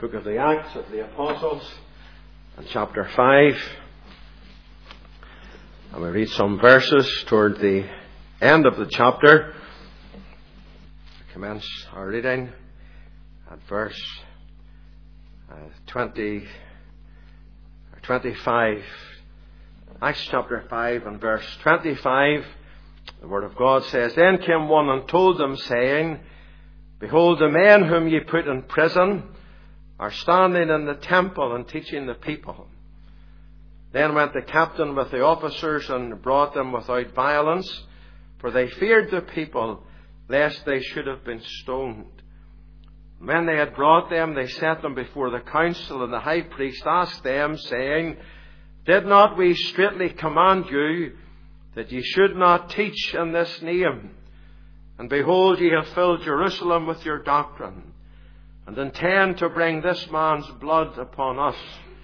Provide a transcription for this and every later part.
Book of the Acts of the Apostles and chapter 5. And we read some verses toward the end of the chapter. We commence our reading at verse 25. Acts chapter 5 and verse 25. The Word of God says, Then came one and told them, saying, Behold, the men whom ye put in prison are standing in the temple and teaching the people. Then went the captain with the officers and brought them without violence, for they feared the people, lest they should have been stoned. When they had brought them, they set them before the council, and the high priest asked them, saying, Did not we straitly command you that ye should not teach in this name? And behold, ye have filled Jerusalem with your doctrine, and intend to bring this man's blood upon us.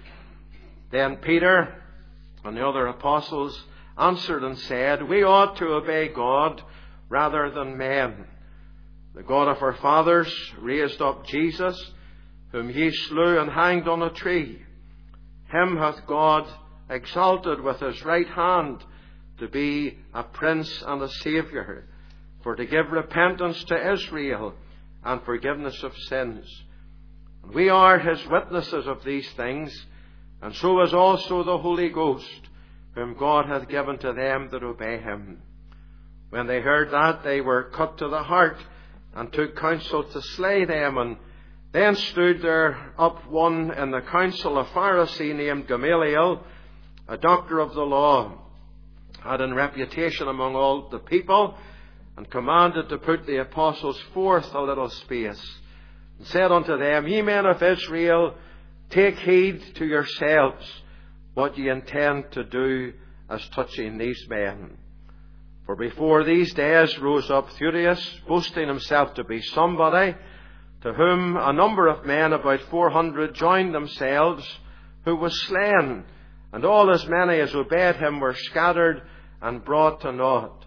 Then Peter and the other apostles answered and said, We ought to obey God rather than men. The God of our fathers raised up Jesus, whom ye slew and hanged on a tree. Him hath God exalted with his right hand to be a prince and a saviour, for to give repentance to Israel and forgiveness of sins. And we are his witnesses of these things, and so is also the Holy Ghost, whom God hath given to them that obey him. When they heard that, they were cut to the heart, and took counsel to slay them. And then stood there up one in the council, a Pharisee named Gamaliel, a doctor of the law, had in reputation among all the people, and commanded to put the apostles forth a little space, and said unto them, Ye men of Israel, take heed to yourselves what ye intend to do as touching these men. For before these days rose up Theudas, boasting himself to be somebody, to whom a number of men, about 400, joined themselves, who was slain, and all as many as obeyed him were scattered and brought to naught.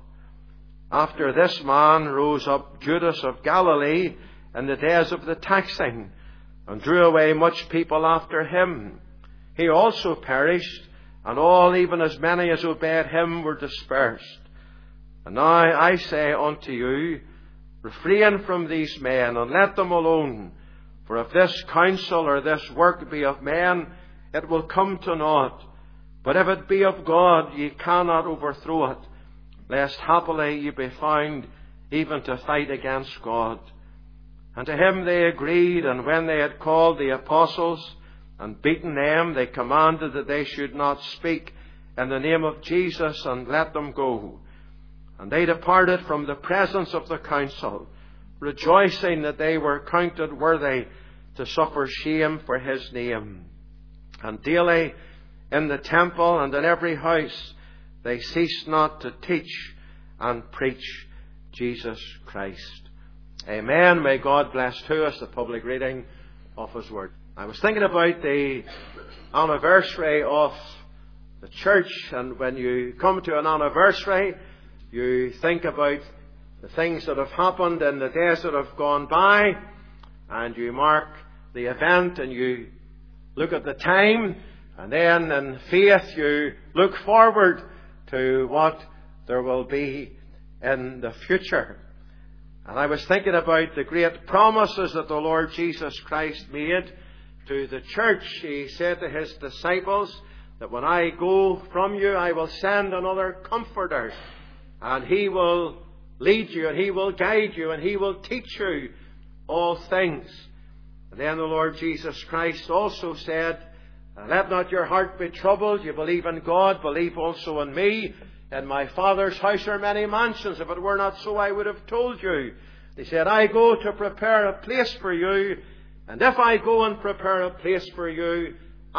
After this man rose up Judas of Galilee in the days of the taxing, and drew away much people after him. He also perished, and all, even as many as obeyed him, were dispersed. And now I say unto you, refrain from these men, and let them alone. For if this counsel or this work be of men, it will come to naught. But if it be of God, ye cannot overthrow it, lest happily ye be found even to fight against God. And to him they agreed, and when they had called the apostles and beaten them, they commanded that they should not speak in the name of Jesus, and let them go. And they departed from the presence of the council, rejoicing that they were counted worthy to suffer shame for his name. And daily in the temple and in every house they ceased not to teach and preach Jesus Christ. Amen. May God bless to us the public reading of his word. I was thinking about the anniversary of the church, and when you come to an anniversary, you think about the things that have happened in the days that have gone by, and you mark the event and you look at the time, and then in faith you look forward to what there will be in the future. And I was thinking about the great promises that the Lord Jesus Christ made to the church. He said to his disciples that when I go from you, I will send another Comforter, and he will lead you, and he will guide you, and he will teach you all things. And then the Lord Jesus Christ also said, Let not your heart be troubled. You believe in God, believe also in me. In my Father's house are many mansions. If it were not so, I would have told you. He said, I go to prepare a place for you. And if I go and prepare a place for you,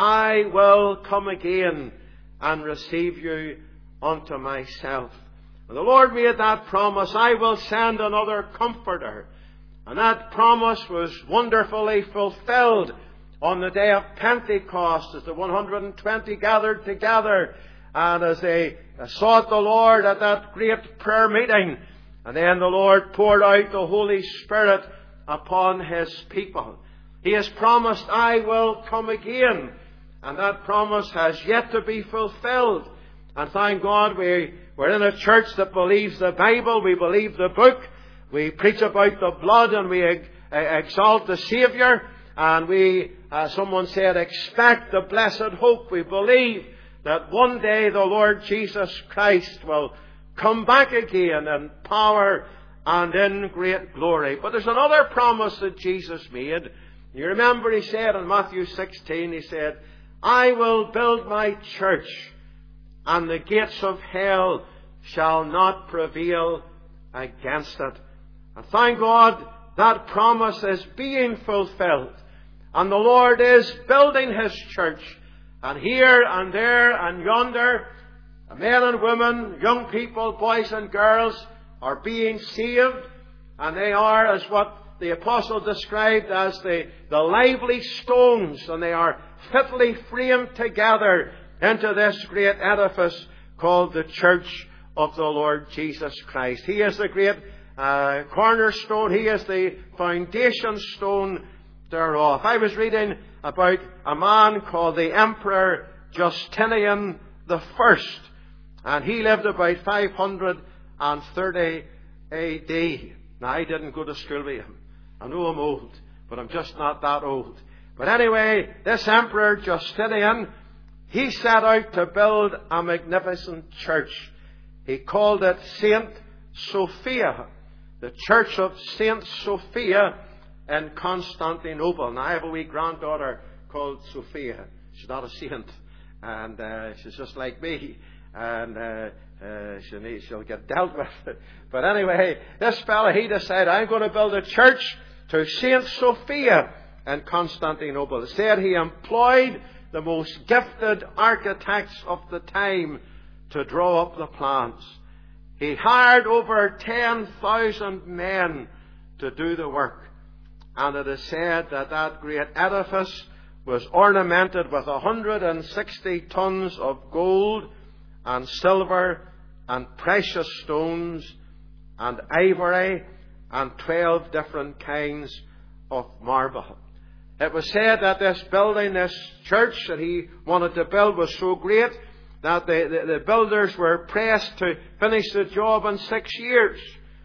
I will come again and receive you unto myself. And the Lord made that promise, I will send another Comforter. And that promise was wonderfully fulfilled on the day of Pentecost, as the 120 gathered together, and as they sought the Lord at that great prayer meeting. And then the Lord poured out the Holy Spirit upon his people. He has promised, I will come again. And that promise has yet to be fulfilled. And thank God we're in a church that believes the Bible. We believe the book. We preach about the blood and we exalt the Saviour. And we, as someone said, expect the blessed hope. We believe that one day the Lord Jesus Christ will come back again in power and in great glory. But there's another promise that Jesus made. You remember he said in Matthew 16, he said, I will build my church, and the gates of hell shall not prevail against it. And thank God that promise is being fulfilled. And the Lord is building His church. And here and there and yonder, men and women, young people, boys and girls are being saved. And they are, as what the apostle described as the lively stones. And they are fitly framed together into this great edifice called the Church of the Lord Jesus Christ. He is the great cornerstone. He is the foundation stone thereof. I was reading about a man called the Emperor Justinian I. And he lived about 530 A.D. Now, I didn't go to school with him. I know I'm old, but I'm just not that old. But anyway, this Emperor Justinian, he set out to build a magnificent church. He called it Saint Sophia, the Church of Saint Sophia in Constantinople. Now, I have a wee granddaughter called Sophia. She's not a saint, and she's just like me, and she'll get dealt with. But anyway, this fella, he decided, I'm going to build a church to Saint Sophia in Constantinople. It said he employed the most gifted architects of the time to draw up the plans. He hired over 10,000 men to do the work. And it is said that that great edifice was ornamented with 160 tons of gold and silver and precious stones and ivory and 12 different kinds of marble. It was said that this building, this church that he wanted to build, was so great that the builders were pressed to finish the job in 6 years.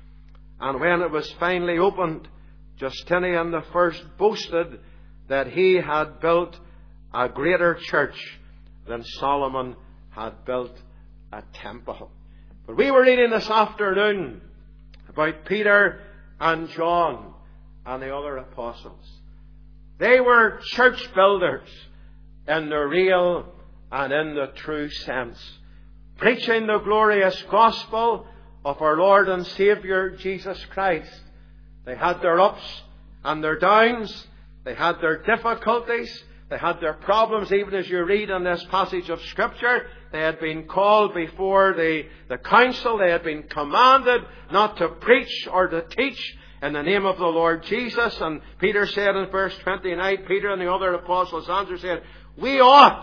And when it was finally opened, Justinian I boasted that he had built a greater church than Solomon had built a temple. But we were reading this afternoon about Peter and John and the other apostles. They were church builders in the real and in the true sense, preaching the glorious gospel of our Lord and Saviour Jesus Christ. They had their ups and their downs. They had their difficulties. They had their problems. Even as you read in this passage of Scripture, they had been called before the council. They had been commanded not to preach or to teach in the name of the Lord Jesus. And Peter said in verse 29, Peter and the other apostles answered, said, We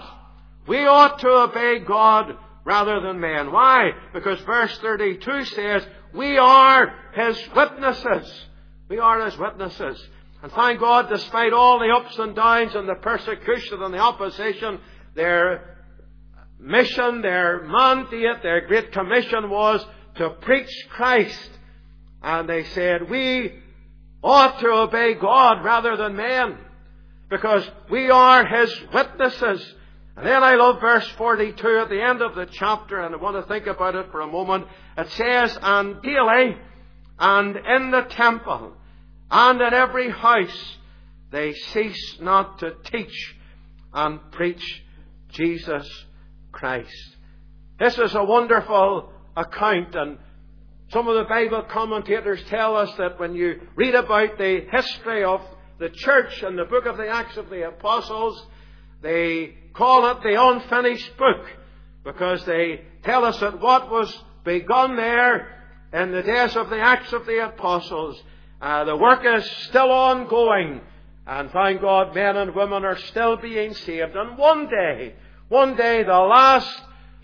ought to obey God rather than men. Why? Because verse 32 says, we are His witnesses. We are His witnesses. And thank God, despite all the ups and downs and the persecution and the opposition, their mission, their mandate, their great commission was to preach Christ. And they said, we ought to obey God rather than men, because we are His witnesses. And then I love verse 42 at the end of the chapter, and I want to think about it for a moment. It says, and daily, and in the temple, and in every house, they cease not to teach and preach Jesus Christ. This is a wonderful account, and some of the Bible commentators tell us that when you read about the history of the church in the book of the Acts of the Apostles, they call it the unfinished book, because they tell us that what was begun there in the days of the Acts of the Apostles, the work is still ongoing, and thank God men and women are still being saved. And one day the last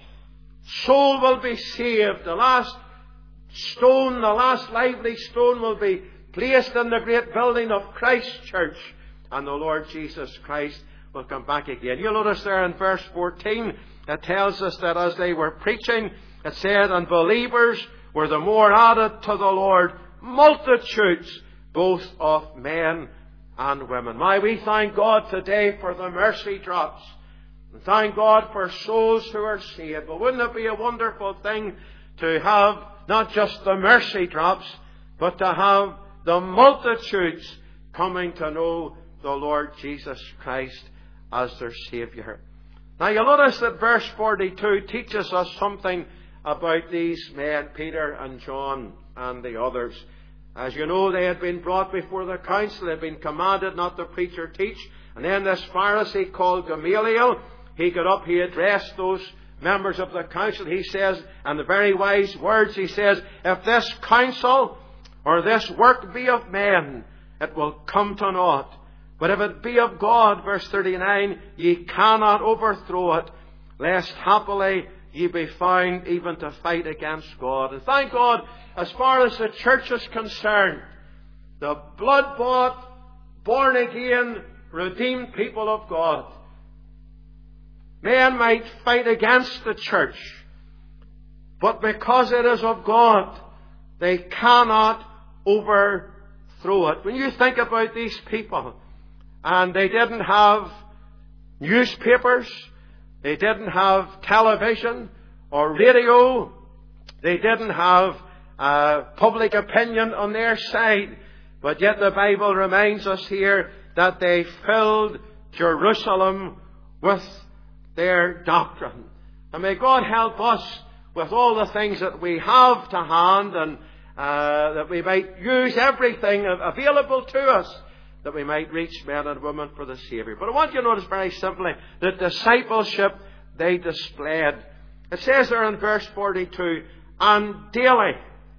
soul will be saved. The last stone, the last lively stone will be placed in the great building of Christ's church. and the Lord Jesus Christ will come back again. You'll notice there in verse 14, it tells us that as they were preaching, it said, and believers were the more added to the Lord, multitudes both of men and women. We thank God today for the mercy drops. And thank God for souls who are saved. But wouldn't it be a wonderful thing to have not just the mercy drops, but to have the multitudes coming to know the Lord Jesus Christ as their Saviour. Now you'll notice that verse 42 teaches us something about these men, Peter and John and the others. As you know, they had been brought before the council. They had been commanded not to preach or teach. And then this Pharisee called Gamaliel, he got up, he addressed those members of the council. He says, and the very wise words, he says, if this counsel or this work be of men, it will come to naught. But if it be of God, verse 39, ye cannot overthrow it, lest happily ye be found even to fight against God. And thank God, as far as the church is concerned, the blood-bought, born-again, redeemed people of God, men might fight against the church, but because it is of God, they cannot overthrow it. When you think about these people, and they didn't have newspapers, they didn't have television or radio, they didn't have public opinion on their side, but yet the Bible reminds us here that they filled Jerusalem with their doctrine. And may God help us with all the things that we have to hand, and that we might use everything available to us, that we might reach men and women for the Saviour. But I want you to notice very simply the discipleship they displayed. It says there in verse 42, and daily.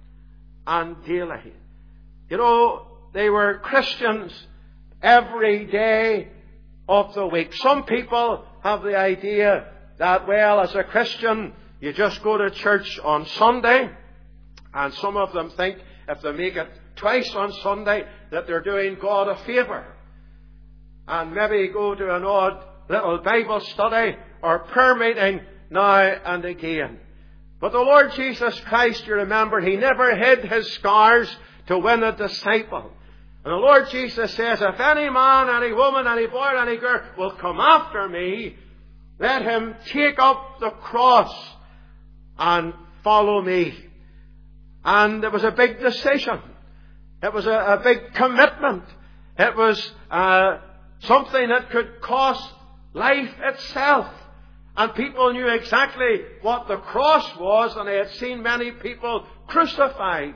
You know, they were Christians every day of the week. Some people have the idea that, well, as a Christian, you just go to church on Sunday, and some of them think if they make it twice on Sunday that they're doing God a favour, and maybe go to an odd little Bible study or prayer meeting now and again. But the Lord Jesus Christ, you remember, He never hid His scars to win a disciple. And the Lord Jesus says, if any man, any woman, any boy, any girl will come after me, let him take up the cross and follow me. And it was a big decision. It was a big commitment. It was something that could cost life itself. And people knew exactly what the cross was, and they had seen many people crucified.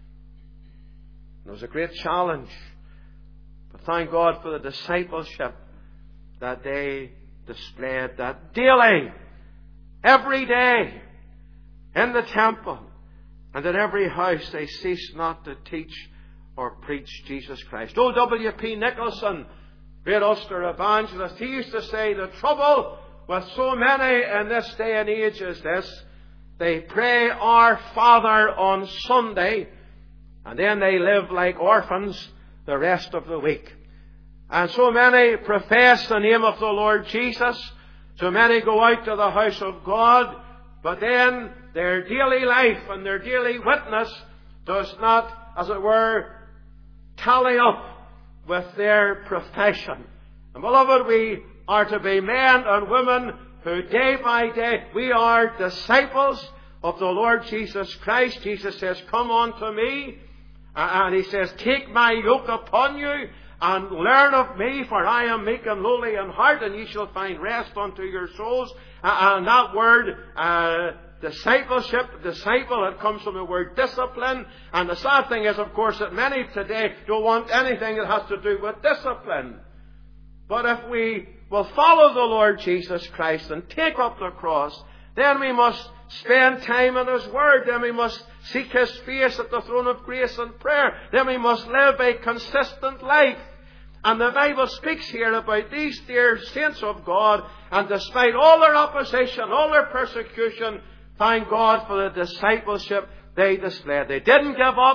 It was a great challenge. But thank God for the discipleship that they displayed, that daily, every day, in the temple and in every house they ceased not to teach or preach Jesus Christ. O. W.P. Nicholson, great Ulster evangelist, he used to say, the trouble with so many in this day and age is this: they pray Our Father on Sunday, and then they live like orphans the rest of the week. And so many profess the name of the Lord Jesus, so many go out to the house of God, but then their daily life and their daily witness does not, as it were, tally up with their profession. And beloved, we are to be men and women who day by day, we are disciples of the Lord Jesus Christ. Jesus says, come unto me. And He says, take my yoke upon you and learn of me, for I am meek and lowly in heart, and ye shall find rest unto your souls. And that word, discipleship, disciple, it comes from the word discipline. And the sad thing is, of course, that many today don't want anything that has to do with discipline. But if we will follow the Lord Jesus Christ and take up the cross, then we must spend time in His Word. Then we must seek His face at the throne of grace and prayer. Then we must live a consistent life. And the Bible speaks here about these dear saints of God, and despite all their opposition, all their persecution, thank God for the discipleship they displayed. They didn't give up.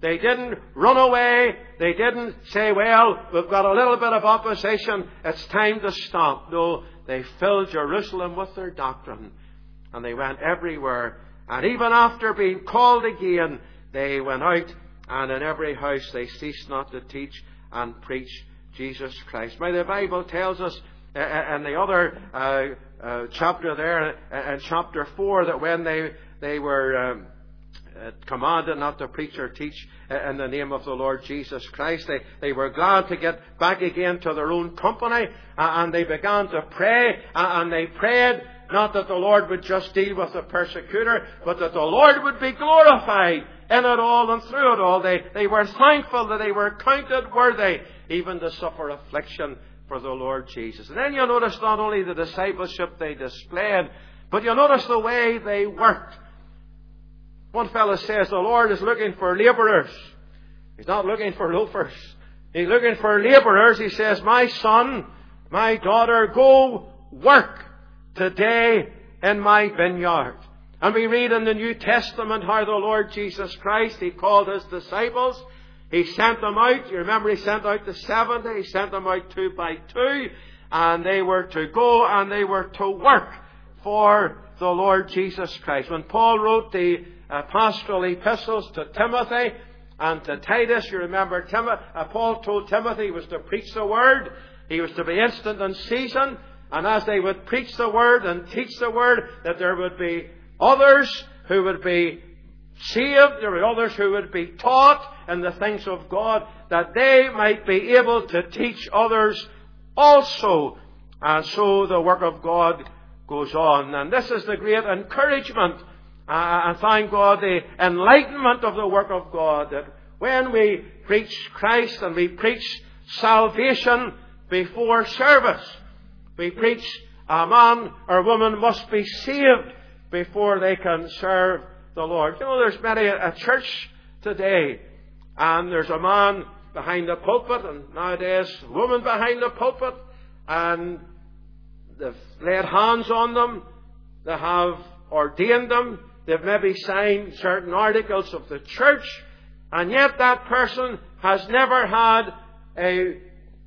They didn't run away. They didn't say, well, we've got a little bit of opposition. It's time to stop. No, they filled Jerusalem with their doctrine. And they went everywhere. And even after being called again, they went out, and in every house they ceased not to teach and preach Jesus Christ. Now the Bible tells us in the other chapter there, in chapter 4, that when they were commanded not to preach or teach in the name of the Lord Jesus Christ, they were glad to get back again to their own company, and they began to pray, and they prayed not that the Lord would just deal with the persecutor, but that the Lord would be glorified in it all and through it all. They were thankful that they were counted worthy even to suffer affliction for the Lord Jesus. And then you notice not only the discipleship they displayed, but you notice the way they worked. One fellow says the Lord is looking for labourers. He's not looking for loafers. He's looking for labourers. He says, my son, my daughter, go work today in my vineyard. And we read in the New Testament how the Lord Jesus Christ, He called His disciples. He sent them out. You remember He sent out the 70. He sent them out 2 by 2. And they were to go and they were to work for the Lord Jesus Christ. When Paul wrote the pastoral epistles to Timothy and to Titus, you remember Paul told Timothy he was to preach the Word. He was to be instant in season. And as they would preach the Word and teach the Word, that there would be others who would be saved, there were others who would be taught in the things of God, that they might be able to teach others also. And so the work of God goes on. And this is the great encouragement, and thank God, the enlightenment of the work of God, that when we preach Christ and we preach salvation before service, we preach a man or woman must be saved before they can serve the Lord. You know, there's many a church today, and there's a man behind the pulpit, and nowadays a woman behind the pulpit, and they've laid hands on them, they have ordained them, they've maybe signed certain articles of the church, and yet that person has never had a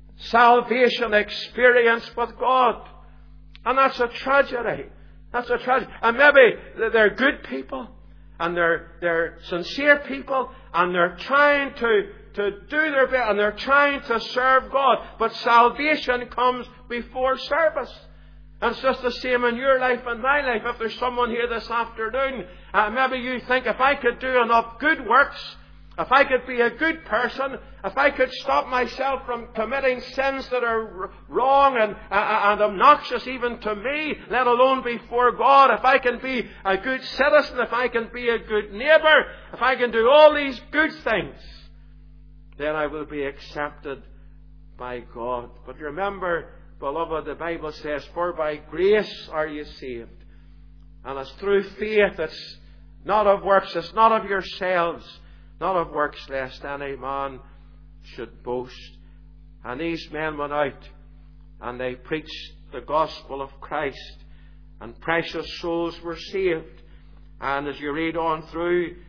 salvation experience with God. And that's a tragedy. That's a tragedy. And maybe they're good people, and they're sincere people, and they're trying to do their best, and they're trying to serve God. But salvation comes before service. And it's just the same in your life and my life. If there's someone here this afternoon, maybe you think, if I could do enough good works, if I could be a good person, if I could stop myself from committing sins that are wrong and obnoxious even to me, let alone before God, if I can be a good citizen, if I can be a good neighbour, if I can do all these good things, then I will be accepted by God. But remember, beloved, the Bible says, for by grace are you saved. And it's through faith. It's not of works. It's not of yourselves. Not of works, lest any man should boast. And these men went out and they preached the gospel of Christ, and precious souls were saved. And as you read on through,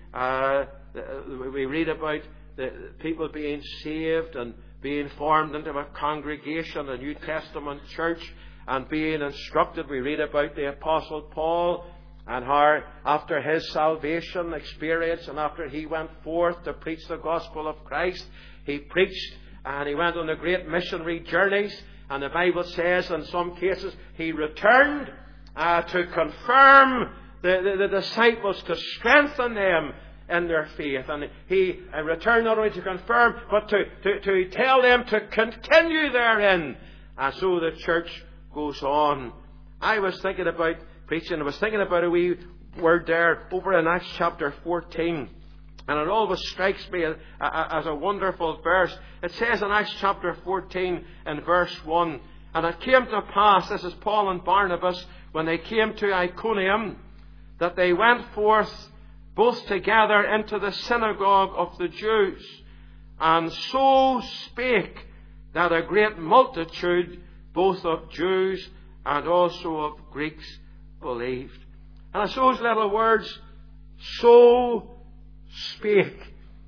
we read about the people being saved and being formed into a congregation, a New Testament church, and being instructed. We read about the Apostle Paul, and how after his salvation experience, and after he went forth to preach the gospel of Christ, he preached and he went on the great missionary journeys. And the Bible says in some cases he returned to confirm the disciples, to strengthen them in their faith. And he returned not only to confirm, but to tell them to continue therein. And so the church goes on. I was thinking about preaching. I was thinking about a wee word there over in Acts chapter 14. And it always strikes me as a wonderful verse. It says in Acts chapter 14 in verse 1, and it came to pass, this is Paul and Barnabas, when they came to Iconium, that they went forth both together into the synagogue of the Jews, and so spake that a great multitude, both of Jews and also of Greeks, believed. And it's those little words, so spake.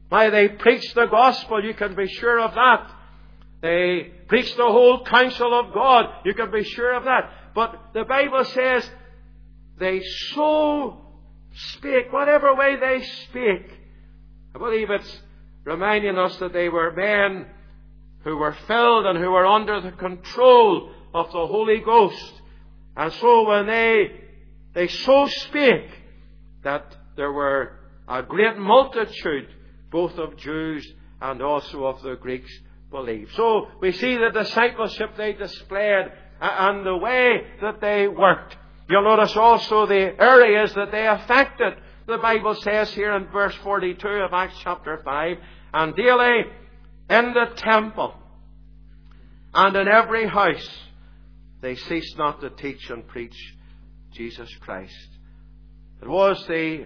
Now, they preached the gospel, you can be sure of that. They preached the whole counsel of God, you can be sure of that. But the Bible says they so spake, whatever way they spake. I believe it's reminding us that they were men who were filled and who were under the control of the Holy Ghost. And so when they so spake that there were a great multitude, both of Jews and also of the Greeks, believed. So we see the discipleship they displayed and the way that they worked. You'll notice also the areas that they affected. The Bible says here in verse 42 of Acts chapter 5, and daily in the temple and in every house they ceased not to teach and preach Jesus Christ. It was the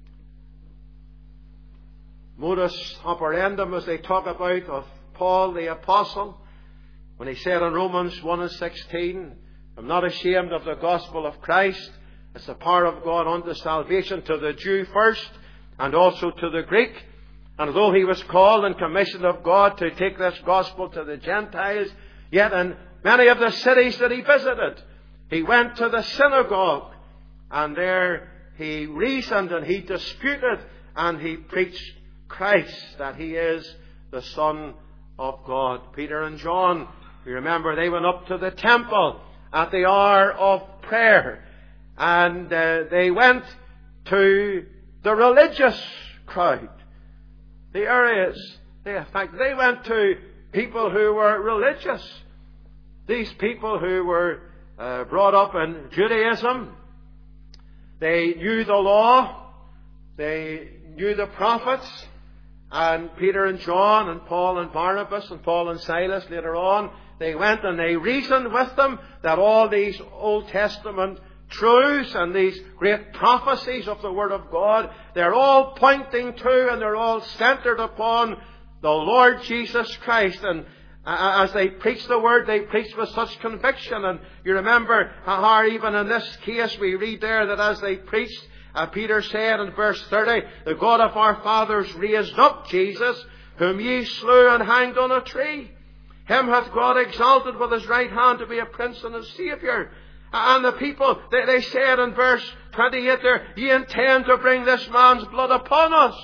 modus operandum, as they talk about, of Paul the Apostle, when he said in Romans 1:16, I'm not ashamed of the gospel of Christ. It's the power of God unto salvation to the Jew first, and also to the Greek. And though he was called and commissioned of God to take this gospel to the Gentiles, yet in many of the cities that he visited, he went to the synagogue, and there he reasoned and he disputed and he preached Christ, that he is the Son of God. Peter and John, you remember, they went up to the temple at the hour of prayer, and they went to the religious crowd, the areas they affected. They went to people who were religious, these people who were brought up in Judaism. They knew the law, they knew the prophets. And Peter and John and Paul and Barnabas and Paul and Silas later on, they went and they reasoned with them that all these Old Testament truths and these great prophecies of the Word of God, they're all pointing to and they're all centered upon the Lord Jesus Christ. And as they preached the Word, they preached with such conviction. And you remember how even in this case we read there that as they preached, Peter said in verse 30, the God of our fathers raised up Jesus, whom ye slew and hanged on a tree. Him hath God exalted with his right hand to be a prince and a saviour. And the people, they said in verse 28 there, ye intend to bring this man's blood upon us.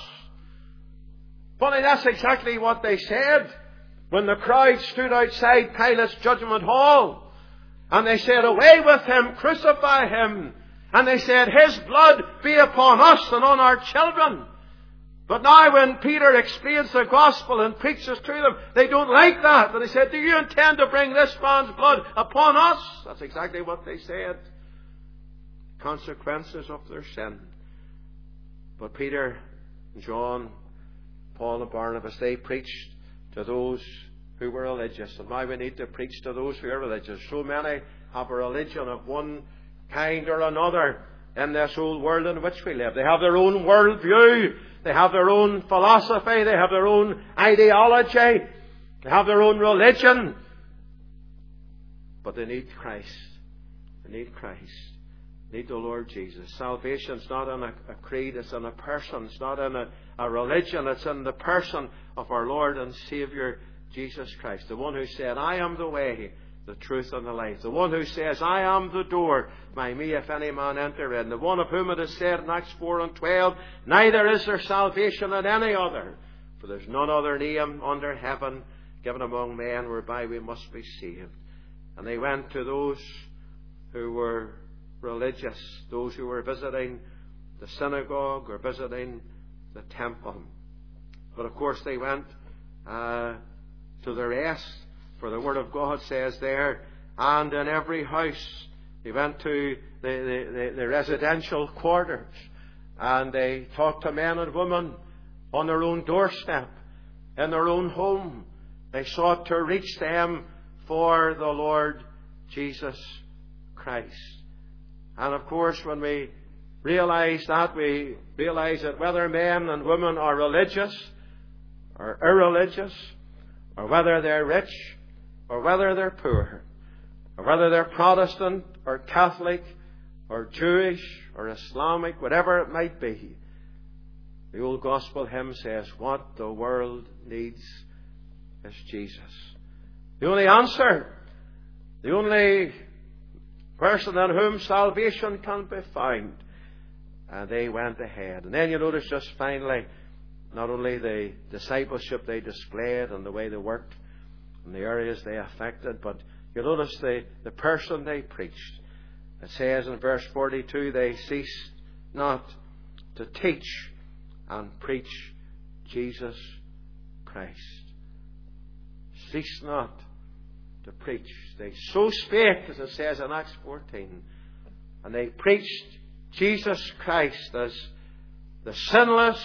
Funny, that's exactly what they said when the crowd stood outside Pilate's judgment hall. And they said, away with him, crucify him. And they said, his blood be upon us and on our children. But now when Peter explains the gospel and preaches to them, they don't like that. And they said, do you intend to bring this man's blood upon us? That's exactly what they said. Consequences of their sin. But Peter, John, Paul and Barnabas, they preached to those who were religious. And now we need to preach to those who are religious. So many have a religion of one kind or another in this old world in which we live. They have their own worldview. They have their own philosophy. They have their own ideology. They have their own religion. But they need Christ. They need Christ. They need the Lord Jesus. Salvation's not in a creed. It's in a person. It's not in a religion. It's in the person of our Lord and Saviour Jesus Christ. The one who said, I am the way, the truth and the life. The one who says, I am the door, by me if any man enter in. The one of whom it is said in Acts 4:12, neither is there salvation in any other, for there's none other name under heaven given among men whereby we must be saved. And they went to those who were religious, those who were visiting the synagogue or visiting the temple. But of course they went to the rest. For the Word of God says there, and in every house. They went to the residential quarters, and they talked to men and women on their own doorstep, in their own home. They sought to reach them for the Lord Jesus Christ. And of course, when we realize that, we realize that whether men and women are religious or irreligious, or whether they're rich or whether they're poor, or whether they're Protestant or Catholic or Jewish or Islamic, whatever it might be, The old gospel hymn says, what the world needs is Jesus. The only answer, the only person in whom salvation can be found. And they went ahead. And then you notice just finally, not only the discipleship they displayed and the way they worked and the areas they affected, but you notice the person they preached. It says in verse 42, they ceased not to teach and preach Jesus Christ. Cease not to preach. They so spake, as it says in Acts 14, and they preached Jesus Christ as the sinless,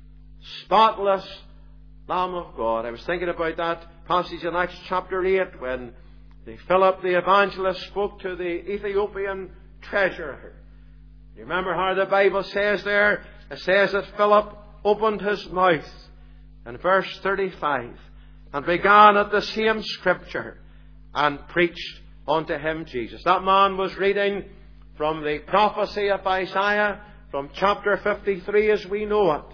spotless Lamb of God. I was thinking about that passage in Acts chapter 8 when Philip the evangelist spoke to the Ethiopian treasurer. You remember how the Bible says there? It says that Philip opened his mouth in verse 35 and began at the same scripture and preached unto him Jesus. That man was reading from the prophecy of Isaiah from chapter 53 as we know it.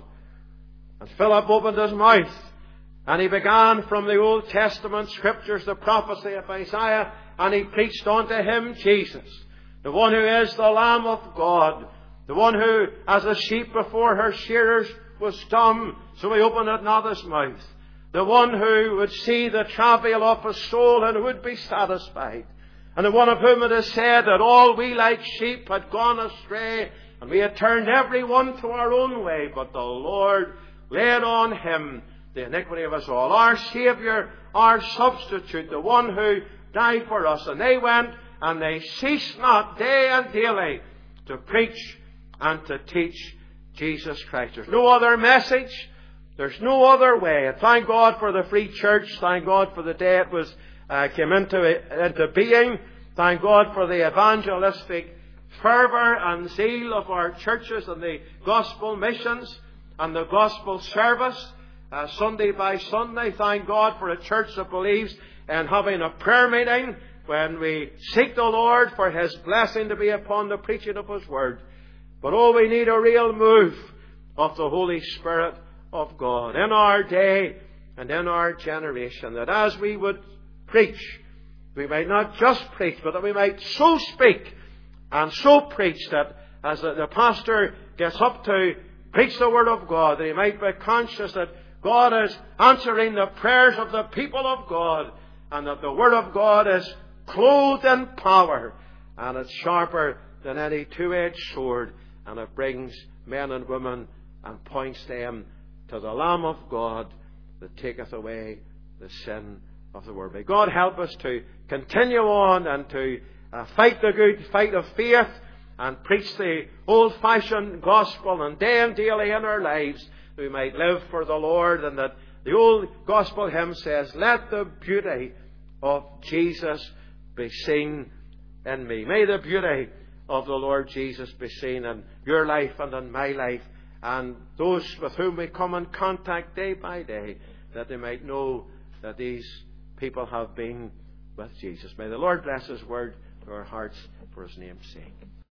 And Philip opened his mouth and he began from the Old Testament scriptures, the prophecy of Isaiah, and he preached unto him Jesus, the one who is the Lamb of God, the one who, as a sheep before her shearers, was dumb, so he opened not his mouth. The one who would see the travail of his soul and would be satisfied. And the one of whom it is said that all we like sheep had gone astray, and we had turned every one to our own way, but the Lord laid on him the iniquity of us all. Our Saviour, our substitute, the one who died for us. And they went and they ceased not day and daily to preach and to teach Jesus Christ. There's no other message. There's no other way. And thank God for the free church. Thank God for the day it was came into being. Thank God for the evangelistic fervour and zeal of our churches and the gospel missions and the gospel service Sunday by Sunday. Thank God for a church that believes in having a prayer meeting when we seek the Lord for His blessing to be upon the preaching of His Word. But oh, we need a real move of the Holy Spirit of God in our day and in our generation, that as we would preach, we might not just preach, but that we might so speak and so preach that as the pastor gets up to preach the Word of God, that he might be conscious that God is answering the prayers of the people of God, and that the Word of God is clothed in power, and it's sharper than any two-edged sword, and it brings men and women and points them to the Lamb of God that taketh away the sin of the world. May God help us to continue on and to fight the good fight of faith and preach the old-fashioned gospel and day and daily in our lives, that we might live for the Lord, and that the old gospel hymn says, let the beauty of Jesus be seen in me. May the beauty of the Lord Jesus be seen in your life and in my life, and those with whom we come in contact day by day, that they might know that these people have been with Jesus. May the Lord bless His word to our hearts for His name's sake.